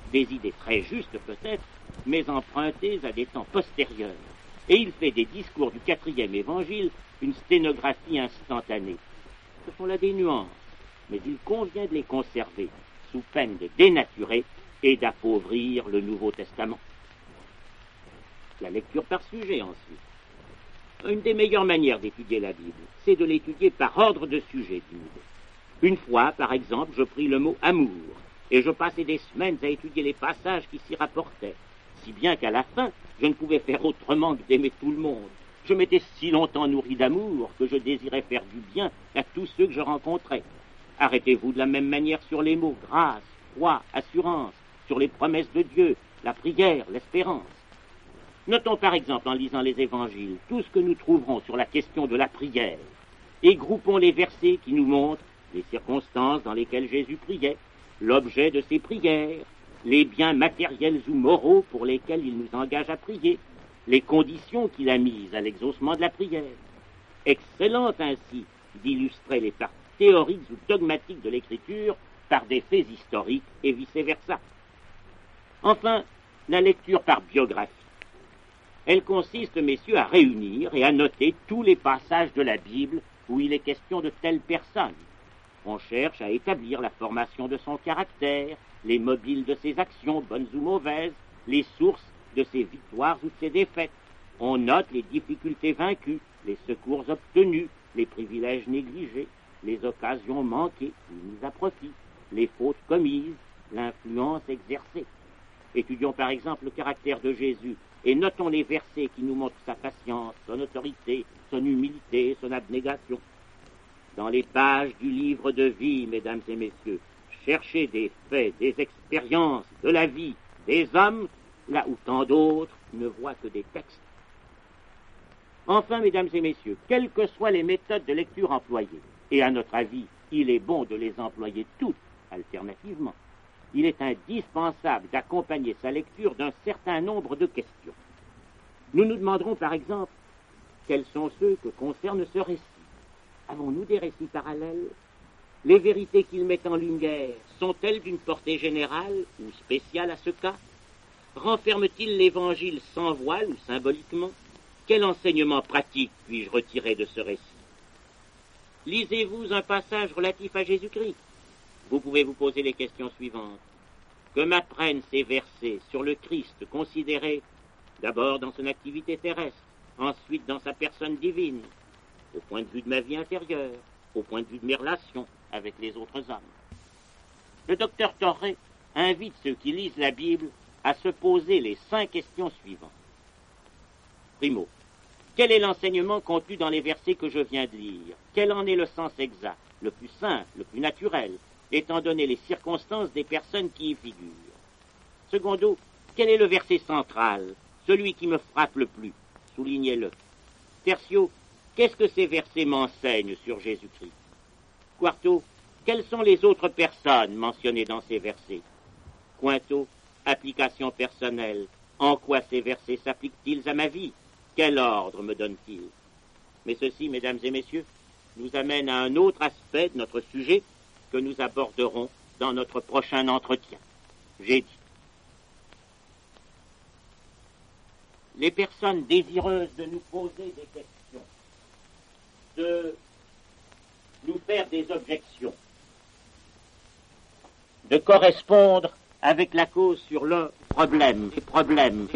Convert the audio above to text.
des idées très justes peut-être, mais empruntées à des temps postérieurs. Et il fait des discours du 4e évangile une sténographie instantanée. Ce sont là des nuances, mais il convient de les conserver, sous peine de dénaturer et d'appauvrir le Nouveau Testament. La lecture par sujet ensuite. Une des meilleures manières d'étudier la Bible, c'est de l'étudier par ordre de sujet, dit-il. Une fois, par exemple, je pris le mot amour, et je passai des semaines à étudier les passages qui s'y rapportaient, si bien qu'à la fin, je ne pouvais faire autrement que d'aimer tout le monde. Je m'étais si longtemps nourri d'amour que je désirais faire du bien à tous ceux que je rencontrais. Arrêtez-vous de la même manière sur les mots grâce, foi, assurance, sur les promesses de Dieu, la prière, l'espérance. Notons par exemple en lisant les évangiles tout ce que nous trouverons sur la question de la prière et groupons les versets qui nous montrent les circonstances dans lesquelles Jésus priait, l'objet de ses prières, les biens matériels ou moraux pour lesquels il nous engage à prier, les conditions qu'il a mises à l'exaucement de la prière. Excellent ainsi d'illustrer les parties théoriques ou dogmatiques de l'Écriture par des faits historiques et vice-versa. Enfin, la lecture par biographie. Elle consiste, messieurs, à réunir et à noter tous les passages de la Bible où il est question de telle personne. On cherche à établir la formation de son caractère, les mobiles de ses actions, bonnes ou mauvaises, les sources de ses victoires ou de ses défaites. On note les difficultés vaincues, les secours obtenus, les privilèges négligés, les occasions manquées ou mises à profit, les fautes commises, l'influence exercée. Étudions par exemple le caractère de Jésus et notons les versets qui nous montrent sa patience, son autorité, son humilité, son abnégation. Dans les pages du livre de vie, mesdames et messieurs, cherchez des faits, des expériences, de la vie, des hommes, là où tant d'autres ne voient que des textes. Enfin, mesdames et messieurs, quelles que soient les méthodes de lecture employées, et à notre avis, il est bon de les employer toutes alternativement, il est indispensable d'accompagner sa lecture d'un certain nombre de questions. Nous nous demanderons par exemple quels sont ceux que concerne ce récit. Avons-nous des récits parallèles? Les vérités qu'il met en lumière sont-elles d'une portée générale ou spéciale à ce cas? Renferme-t-il l'Évangile sans voile ou symboliquement? Quel enseignement pratique puis-je retirer de ce récit? Lisez-vous un passage relatif à Jésus-Christ? Vous pouvez vous poser les questions suivantes. Que m'apprennent ces versets sur le Christ considéré d'abord dans son activité terrestre, ensuite dans sa personne divine, au point de vue de ma vie intérieure, au point de vue de mes relations avec les autres hommes? Le docteur Torré invite ceux qui lisent la Bible à se poser les 5 questions suivantes. Primo, quel est l'enseignement contenu dans les versets que je viens de lire? Quel en est le sens exact, le plus simple, le plus naturel, étant donné les circonstances des personnes qui y figurent? Secondo, quel est le verset central, celui qui me frappe le plus? Soulignez-le. Tertio, qu'est-ce que ces versets m'enseignent sur Jésus-Christ? Quarto, quelles sont les autres personnes mentionnées dans ces versets? Quinto, application personnelle. En quoi ces versets s'appliquent-ils à ma vie? Quel ordre me donne-t-il? Mais ceci, mesdames et messieurs, nous amène à un autre aspect de notre sujet que nous aborderons dans notre prochain entretien. J'ai dit. Les personnes désireuses de nous poser des questions, de nous faire des objections, de correspondre avec la cause sur le problème,